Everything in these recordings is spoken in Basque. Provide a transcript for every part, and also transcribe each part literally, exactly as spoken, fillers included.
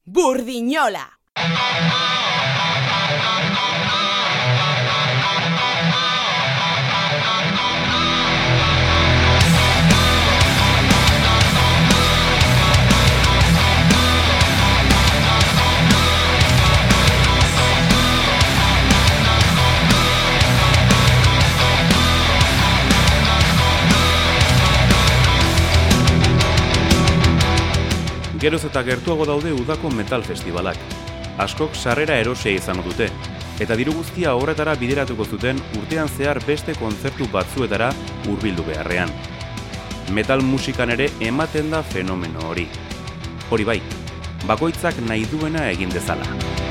Burdinola. Geroz eta gertuago daude udako metal festivalak. Askok sarrera erosia izango dute, eta diru guztia horretara bideratuko zuten urtean zehar beste kontzertu batzuetara hurbildu beharrean. Metal musikan ere ematen da fenomeno hori. Hori bai, bakoitzak nahi duena egin dezala.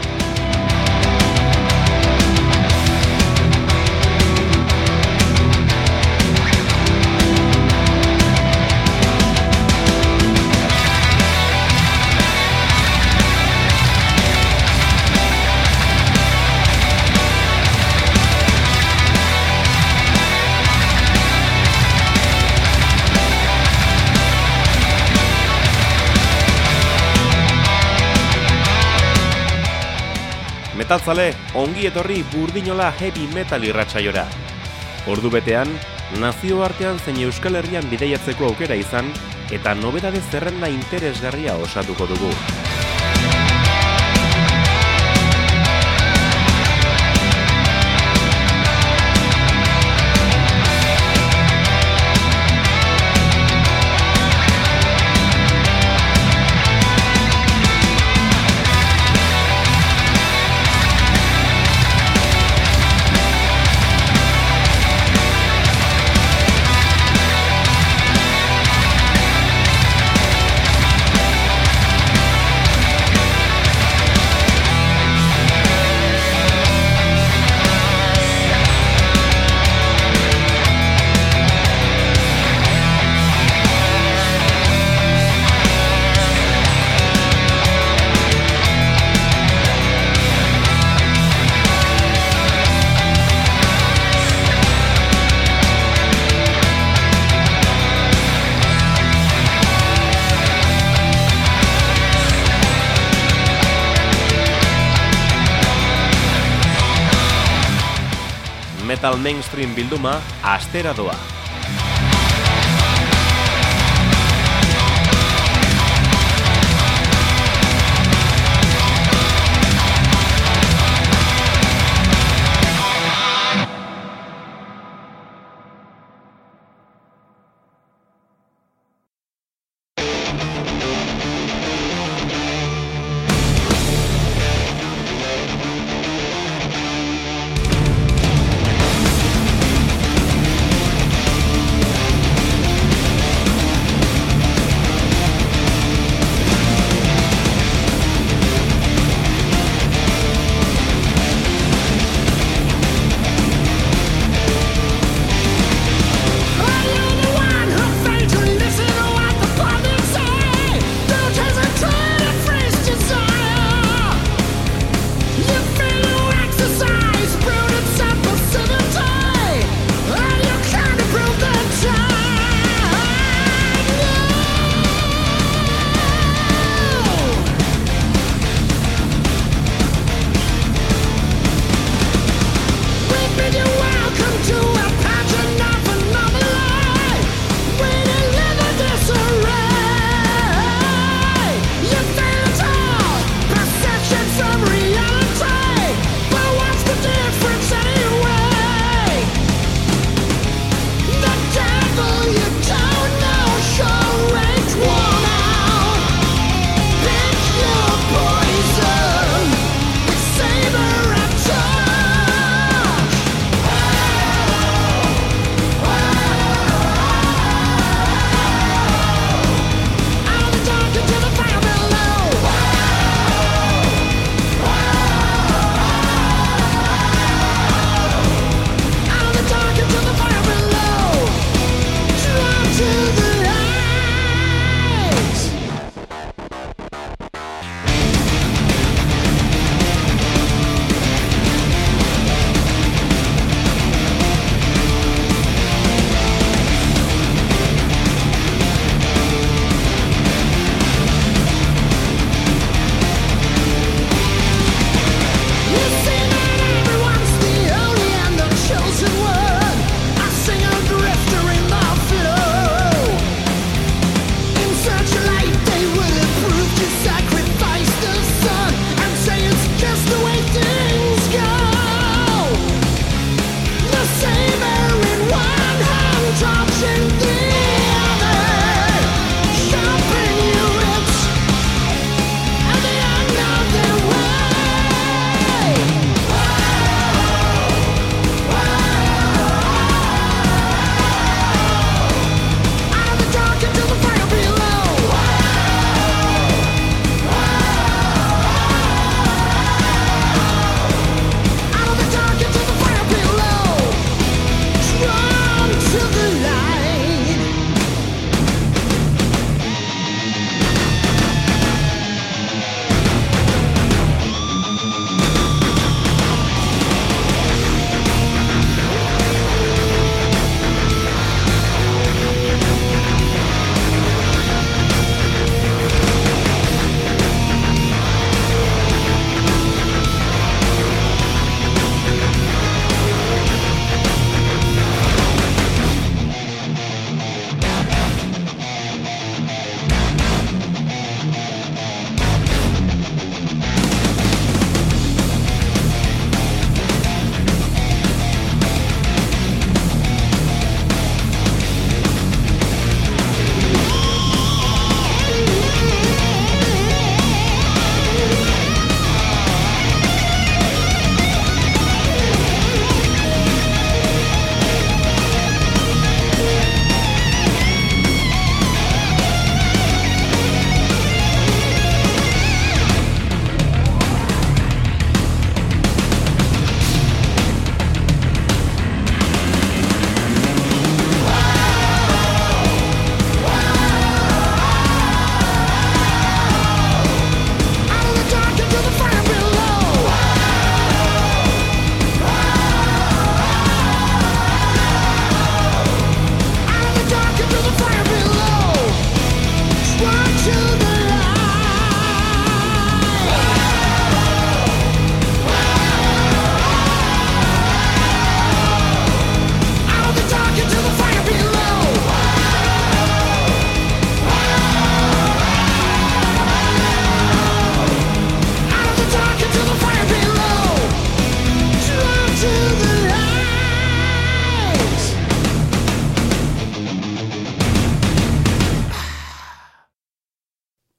Metalzale, ongi etorri Burdinola heavy metal irratsaiora. Ordu betean, nazioartean zein Euskal Herrian bidaiatzeko aukera izan, eta nobedade zerrenda interesgarria osatuko dugu. Metal mainstream bilduma astera doa.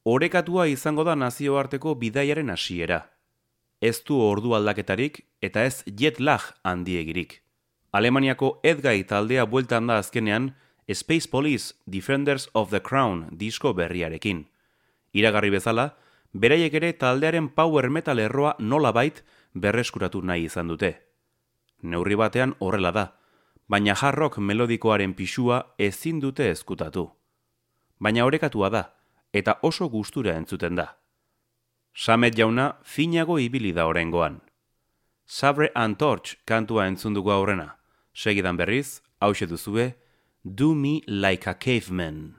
orekatua izango da nazioarteko bidaiaren hasiera. Ez du ordu aldaketarik eta ez jet lag handiegirik. Alemaniako Edgai taldea bueltan da azkenean Space Police Defenders of the Crown disko berriarekin. Iragarri bezala, beraiek ere taldearen power metal erroa nolabait berreskuratu nahi izan dute. Neurri batean horrela da, baina hard rock melodikoaren pisua ezin dute ezkutatu. Baina orekatua da, eta oso gustura entzuten da. Samet jauna finago ibili da oraingoan. Sabre and Torch kantua entzun dugu aurrena. Segidan berriz, hauxe duzue, Do Me Like a Caveman.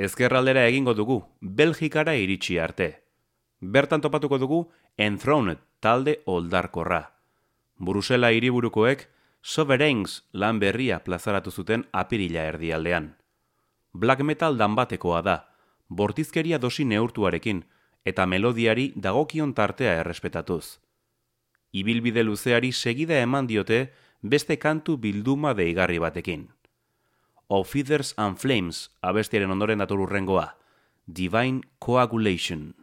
ezkerraldera egingo dugu, Belgikara iritsi arte. Bertan topatuko dugu Enthroned talde oldarkorra. Brusela hiriburukoek Sovereigns lan berria plazaratu zuten apirila erdialdean. Black metal danbatekoa da, bortizkeria dosi neurtuarekin eta melodiari dagokion tartea errespetatuz. Ibilbide luzeari segida eman diote beste kantu bilduma deigarri batekin. Of Feathers and Flames abestiaren ondoren dator hurrengoa, Divine Coagulation.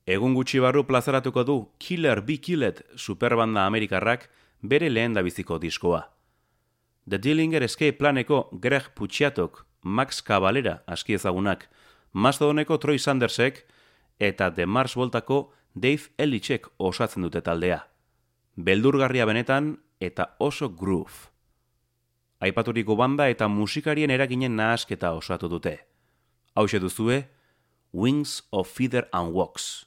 Egun gutxi barru plazaratuko du Killer Be Killed superbanda amerikarrak bere lehendabiziko diskoa. The Dillinger Escape Planeko Greg Puciatok, Max Cavalera aski ezagunak, Mastodoneko Troy Sandersek eta The Mars Voltako Dave Ellichek osatzen dute taldea. Beldurgarria benetan eta oso groove. Aipaturiko banda eta musikarien eraginen nahasketa osatu dute. Hauxe duzue, Wings of Feather and Wax.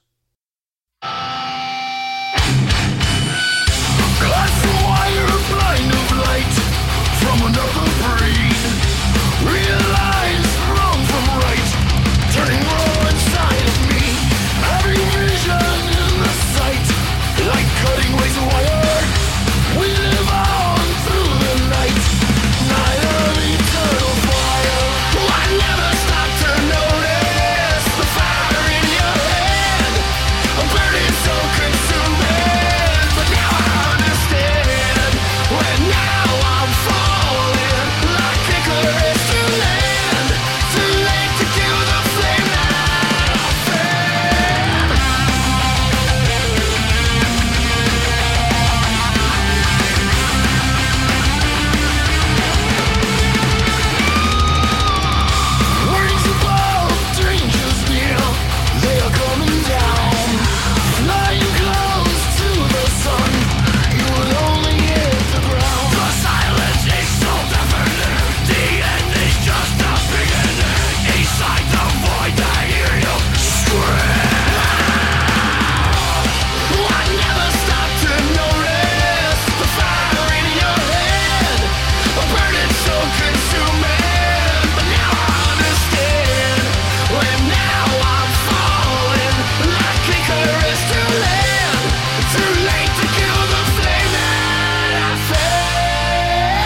Glass wire, blind of light from another breed. Realize wrong from right, turning raw inside of me. Having vision in the sight, like cutting ways of wire. We live on through the night, night of eternal fire. I never stop to notice the fire in your head. I'm burning so consuming, but now I understand. When now I'm falling like Icarus to land. Too late to kill the flame that I fed. Wings above, strangers near, they are coming down. Flying close to the sun, you will only hit the ground. The silence is so deafening, the end is just a beginning. Inside the void I hear you scream. I never stop to notice the fire in your head. I'm burning so consuming, but now I understand. When now I'm falling like Icarus to land. Too late to kill the flame that I fed.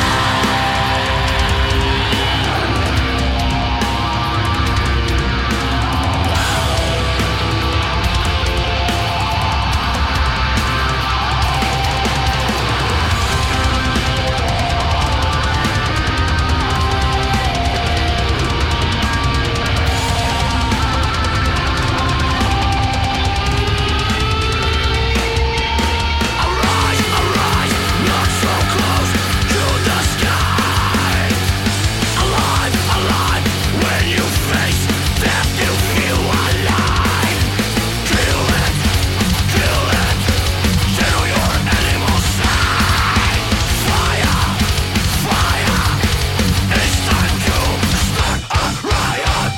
Arise, arise, not so close to the sky. Alive, alive, when you face death you feel alive. Kill it, kill it, settle your animal side. Fire, fire, it's time to start a riot.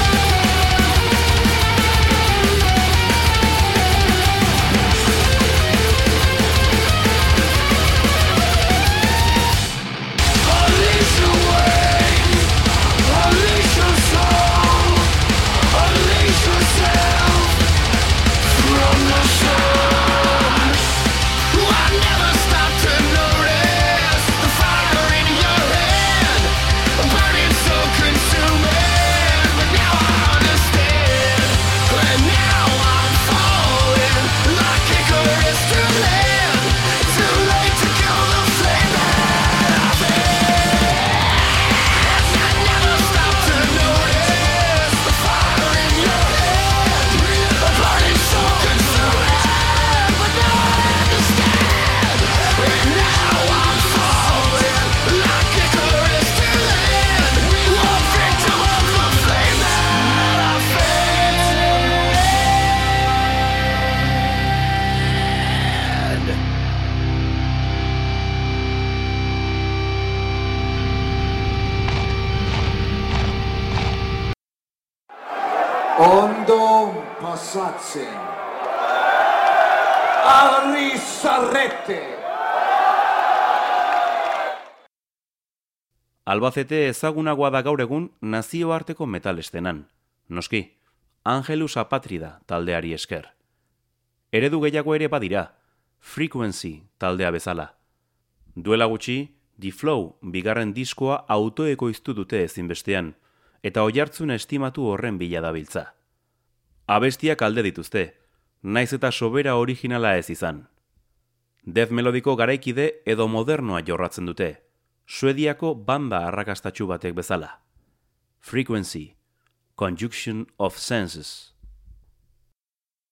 Unleash your wings, unleash your soul, unleash yourself from the sun. I never stop to notice the fire in your head. I'm burning so consuming, but now I understand. And now I'm falling like Icarus to land. Too late to kill the flame that I fed. I never stop to notice the fire in your head. I'm burning so consuming, but now I understand. And now I'm falling like Icarus to land. A victim of the flame that I fed. Ondo passatzen. Arri zarrete. Albacete ezagunagoa da gaur egun nazioarteko metal estenan. Noski, Angelus Apatrida taldeari esker. Eredu gehiago ere badira, Frequency taldea bezala. Duela gutxi, The Flow bigarren diskoa autoekoiztu dute ezinbestean, eta oihartzun estimatu horren bila dabiltza. Abestiak alde dituzte, naiz eta sobera originala ez izan. Death melodiko garaikide edo modernoa jorratzen dute, Suediako banda arrakastatsu batek bezala. Frequency, Conjunction of Senses.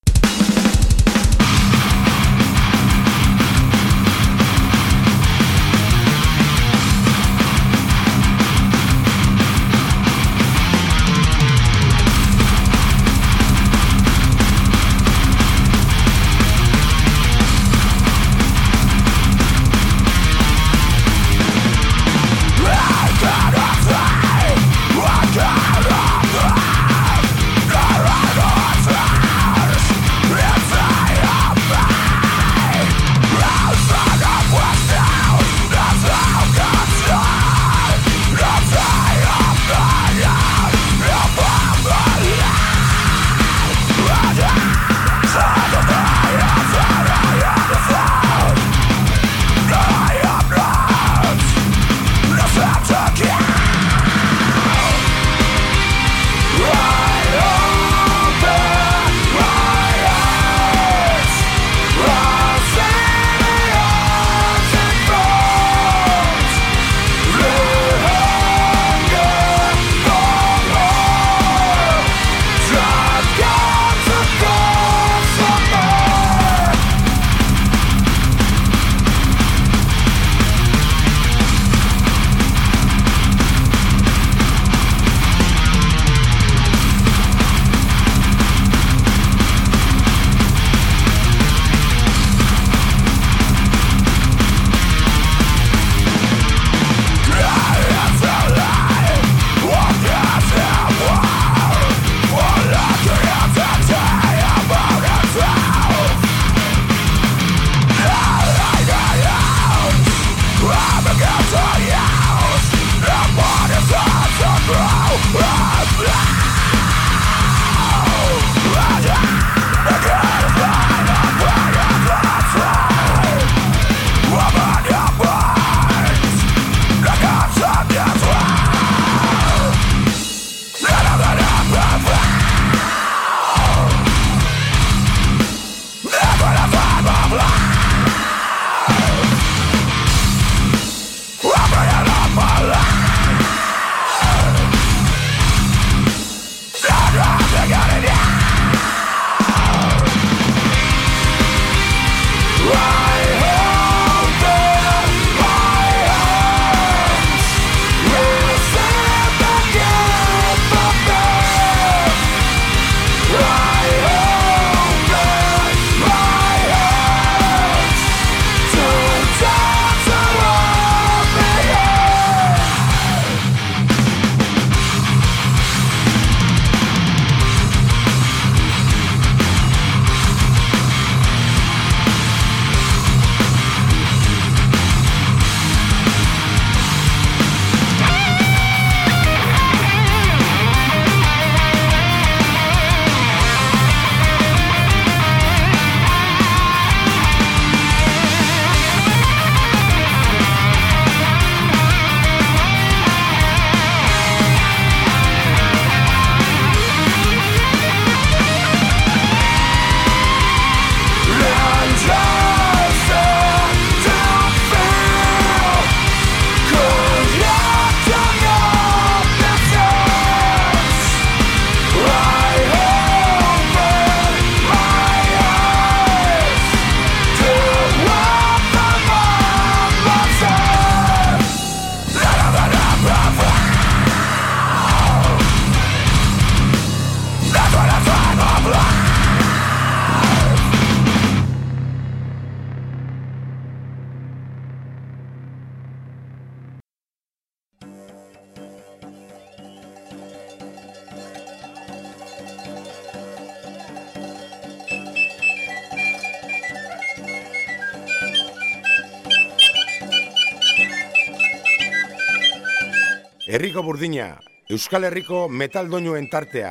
Herriko burdina, Euskal Herriko metal doinuen tartea.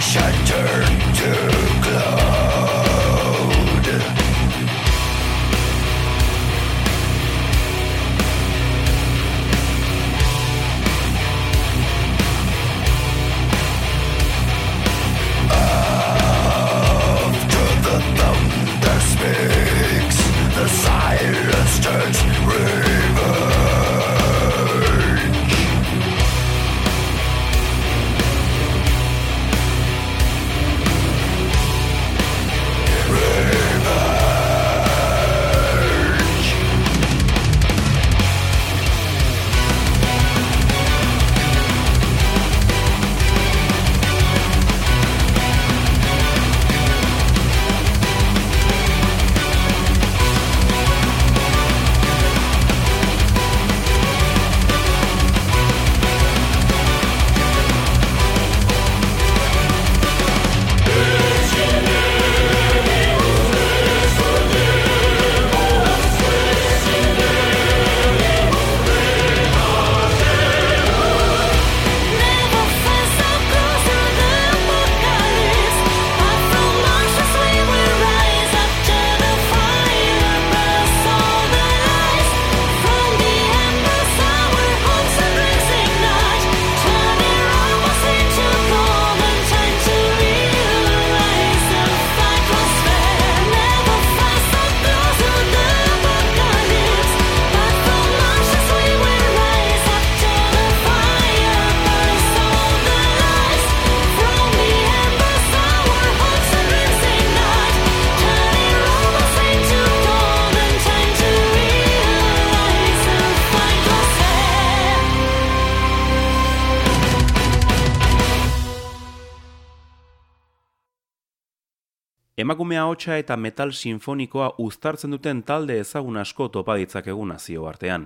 Emakume ahotsa eta metal sinfonikoa uztartzen duten talde ezagun asko topa ditzakegu nazio artean.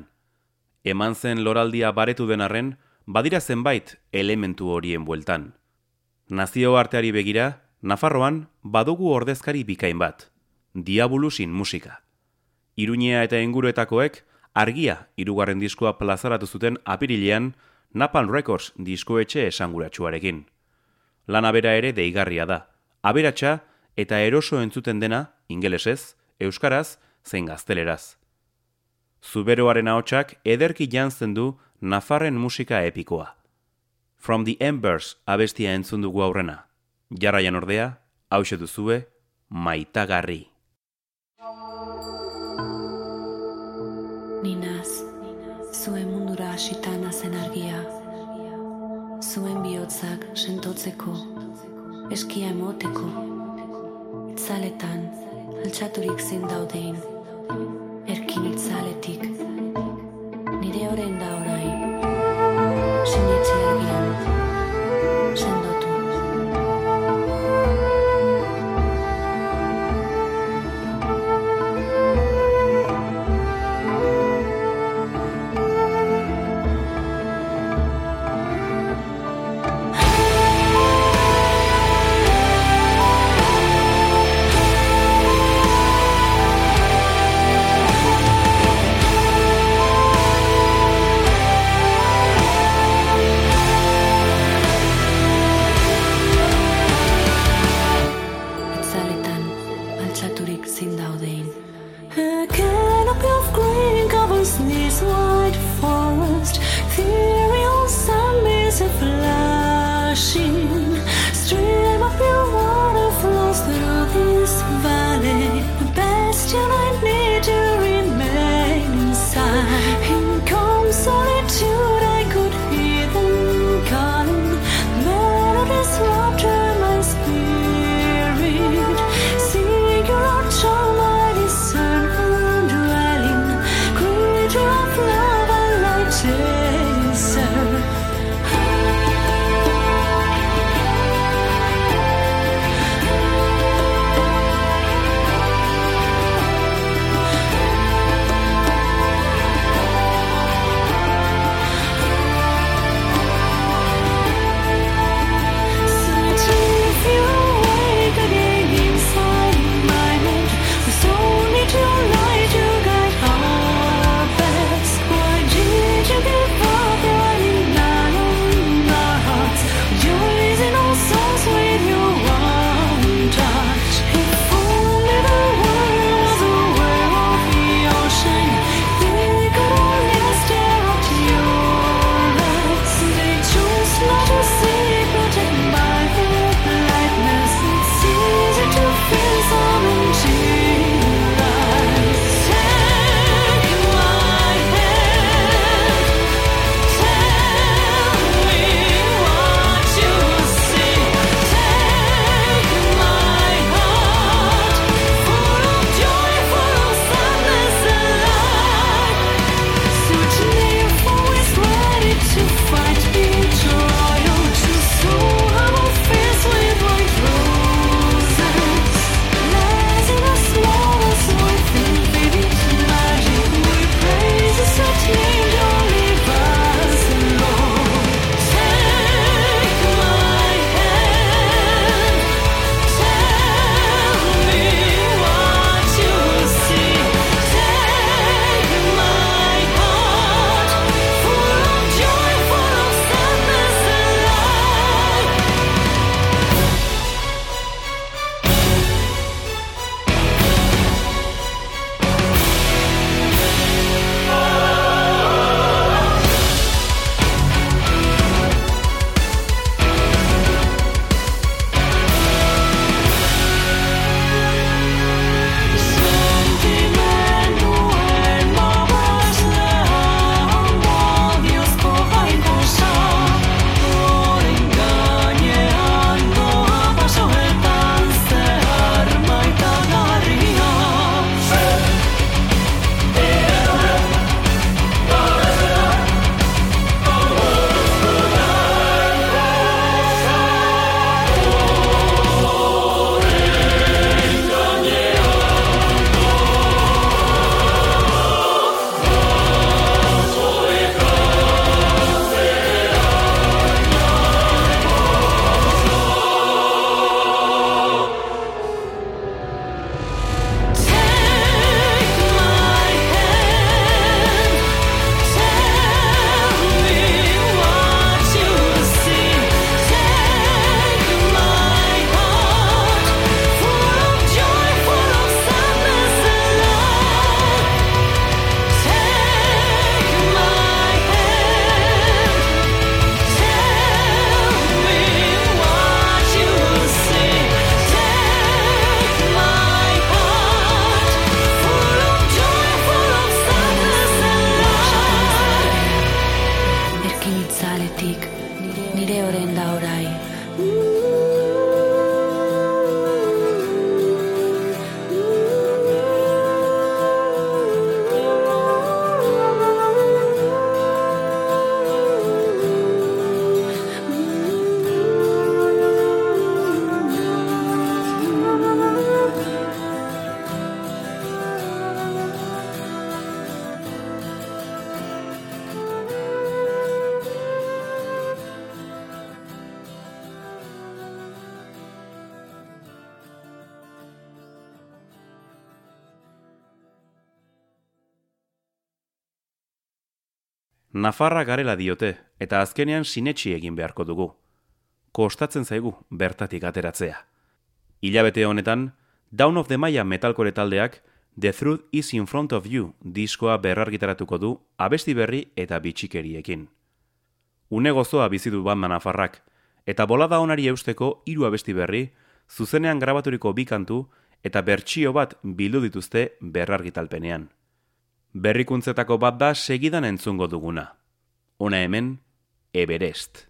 Eman zen loraldia baretu den arren, badira zenbait elementu horien bueltan. Nazio arteari begira, Nafarroan badugu ordezkari bikain bat, Diabulusin musika. Iruñea eta inguruetakoek Argia hirugarren diskoa plazaratu zuten apirilean Napalm Records diskoetxe esanguratsuarekin. Lana bera ere deigarria da, aberatsa eta eroso entzuten dena ingelesez, euskaraz, zein gazteleraz. Zuberoaren ahotsak ederki jantzen du Nafarren musika epikoa. From the Embers abestia entzun dugu aurrena. Jarraian ordea, hauxe duzue, Maitagarri. Ninaz, zuen mundura hasitana zen argia, zuen bihotzak sentotzeko, eskia emoteko, itzaletan, altxaturik zein daudein, erkin itzaletik, nire orain da orain, sinetxe argian, sendotu. Nafarra garela diote, eta azkenean sinetsi egin beharko dugu. Kostatzen zaigu bertatik ateratzea. Hilabete honetan, Dawn of the Maya metalcore taldeak The Truth is in Front of You diskoa berrargitaratuko du abesti berri eta bitxikeriekin. Une gozoa bizi du banda nafarrak, eta bolada onari eusteko hiru abesti berri, zuzenean grabaturiko bi kantu eta bertsio bat bildu dituzte berrargitalpenean. Berrikuntzetako bat da segidan entzungo duguna. Hona hemen, Everest.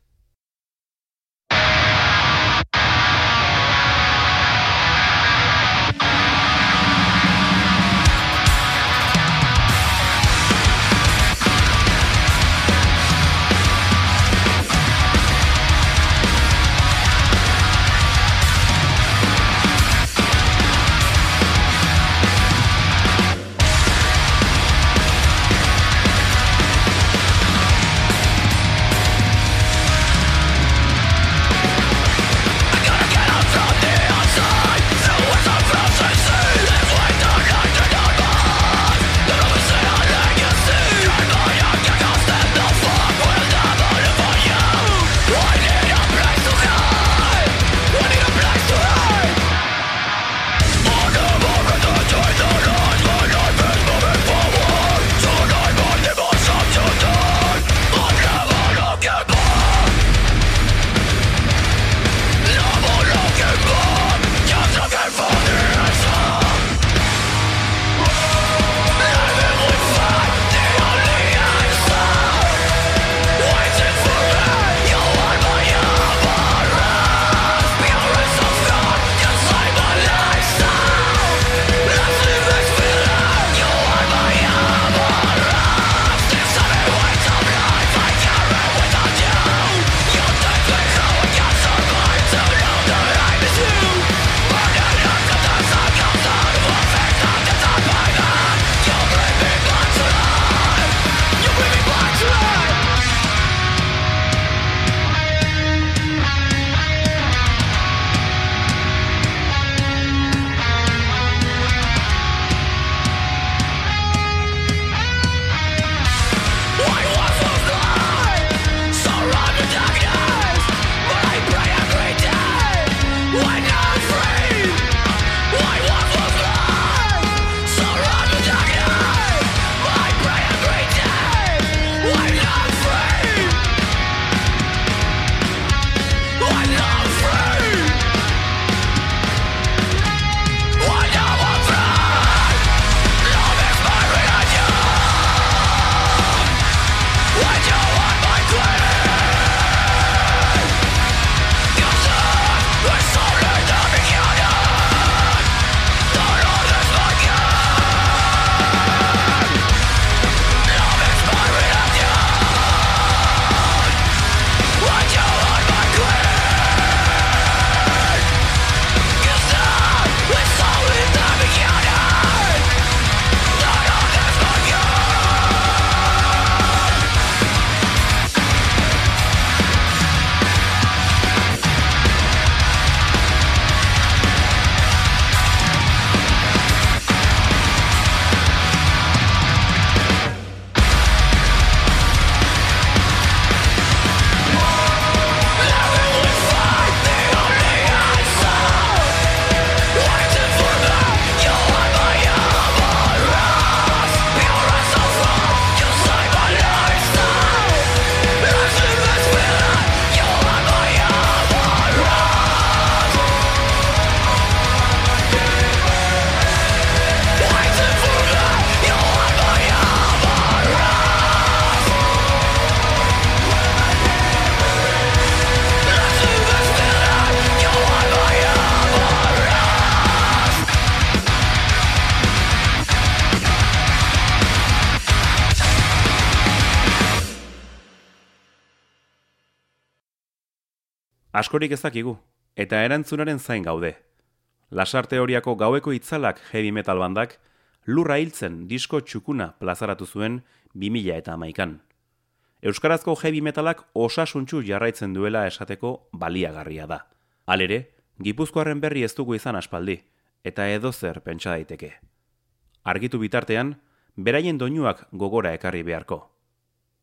Askorik ez dakigu, eta erantzunaren zain gaude. Lasarte horiako gaueko itzalak heavy metal bandak, lurra hiltzen disko txukuna plazaratu zuen bi mila hamaikan. Euskarazko heavy metalak osasuntsu jarraitzen duela esateko baliagarria da. Halere, Gipuzkoarren berri ez dugu izan aspaldi, eta edozer pentsa daiteke. Argitu bitartean, beraien doinuak gogora ekarri beharko.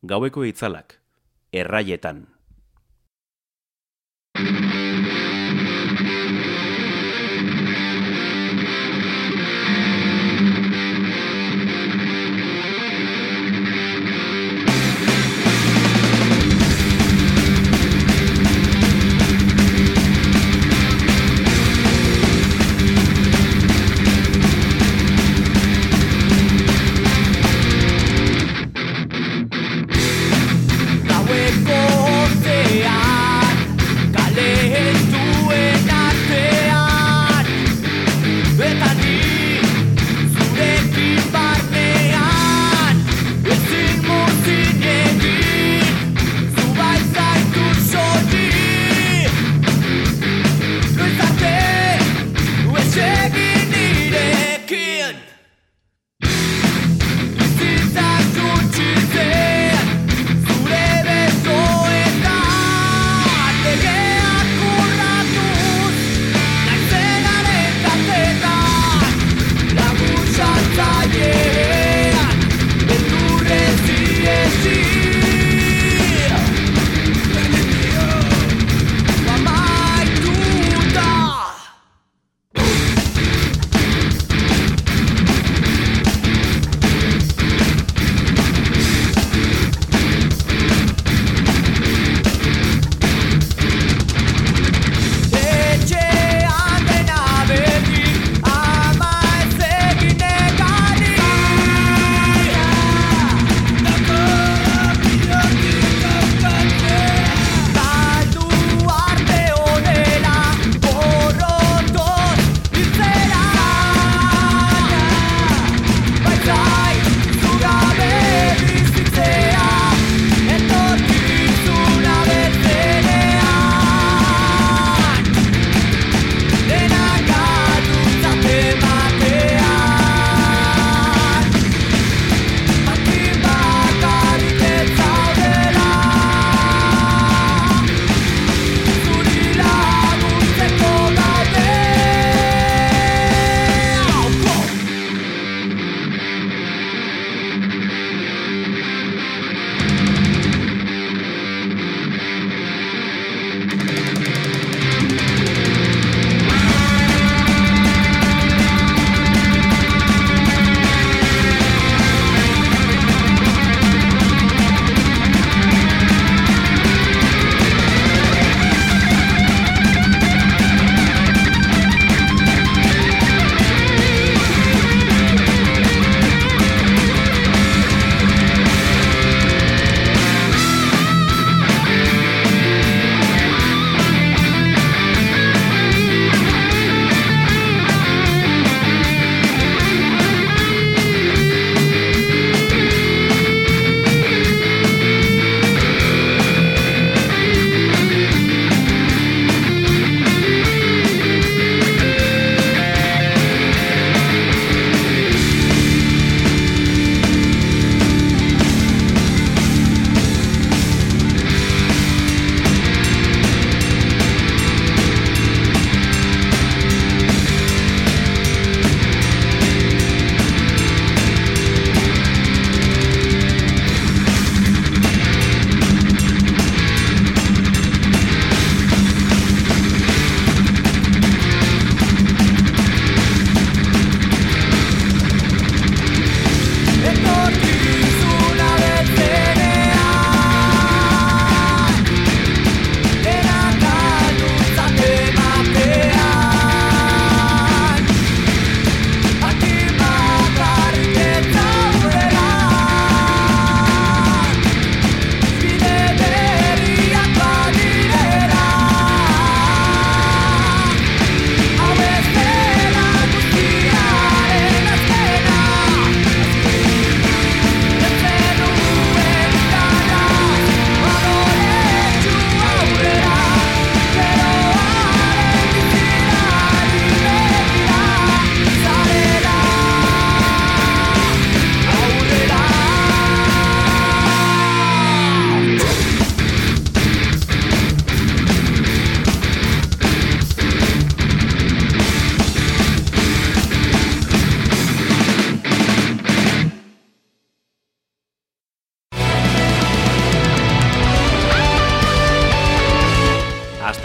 Gaueko itzalak, erraietan. Gaueko zean, kale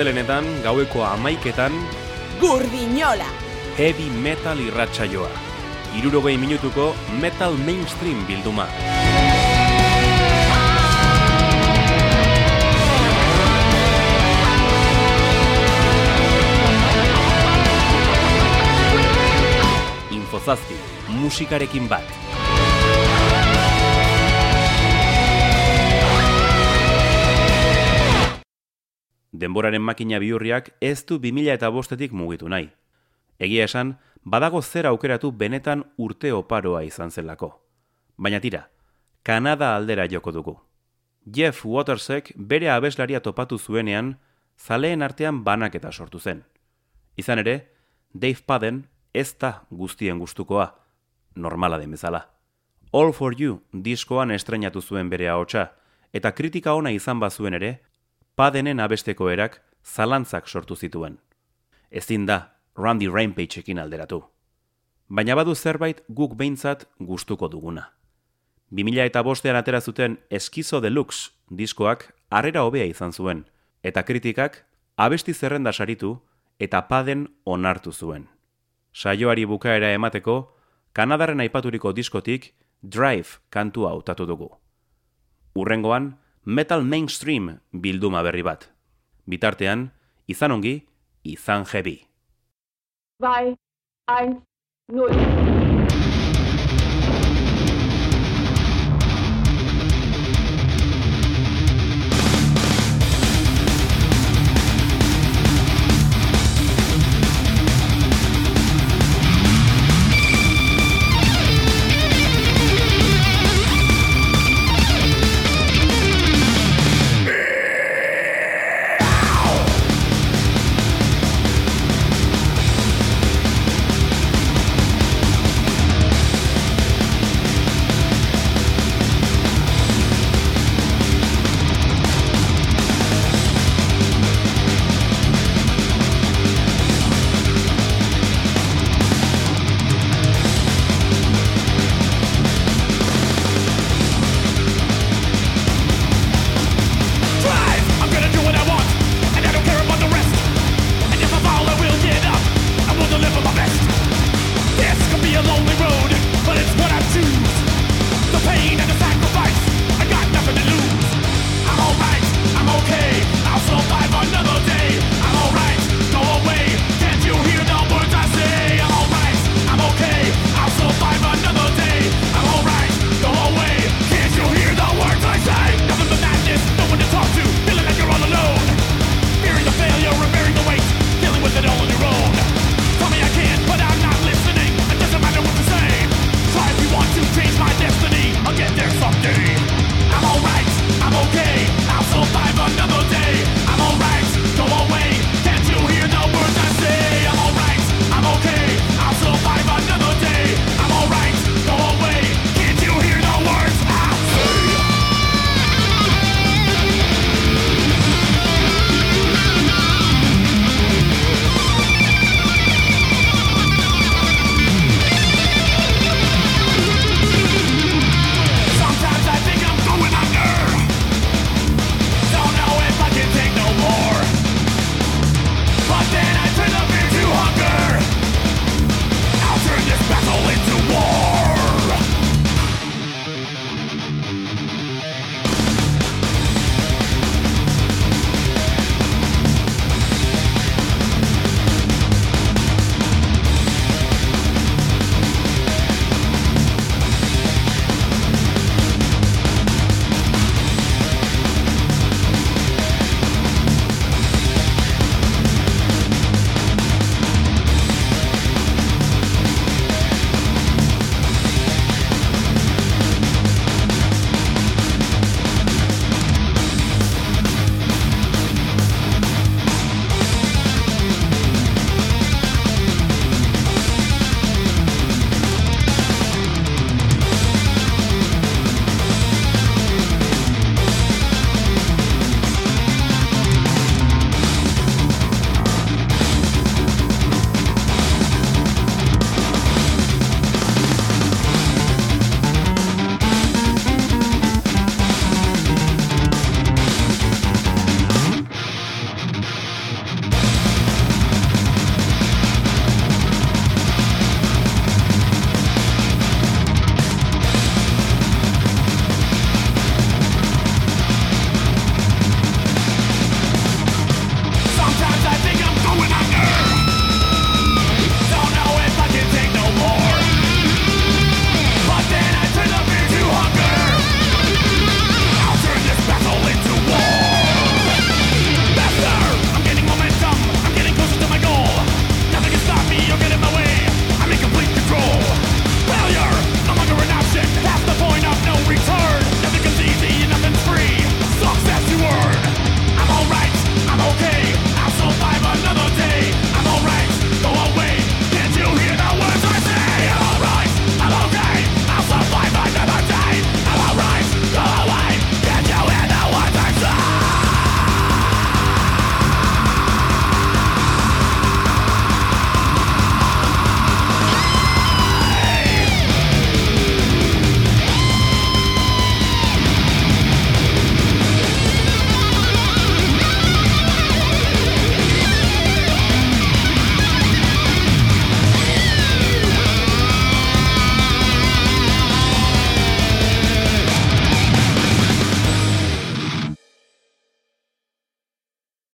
astelenetan, gaueko hamaiketan, Burdinola! Heavy Metal irratsaioa. Hirurogei minutuko Metal Mainstream bilduma. Infozazpi, musikarekin bat. Denboraren makina bihurriak ez du bi mila bostetik mugitu nahi. Egia esan, badago zer aukeratu benetan urte oparoa izan zelako. Baina tira, Kanada aldera joko dugu. Jeff Watersek bere abeslaria topatu zuenean, zaleen artean banaketa sortu zen. Izan ere, Dave Padden ez da guztien gustukoa, normala den bezala. All for You diskoan estreinatu zuen bere ahotsa, eta kritika ona izan bazuen ere, Paddenen abesteko erak zalantzak sortu zituen. Ezin da Randy Rampageekin alderatu. Baina badu zerbait guk behintzat gustuko duguna. bi mila bostean atera zuten Eskizo Deluxe diskoak harrera hobea izan zuen, eta kritikak abesti zerrenda saritu eta Padden onartu zuen. Saioari bukaera emateko, Kanadarren aipaturiko diskotik Drive kantua hautatu dugu. Hurrengoan, Metal Mainstream bilduma berri bat. Bitartean, izan ongi, izan heavy. zwei, eins, null.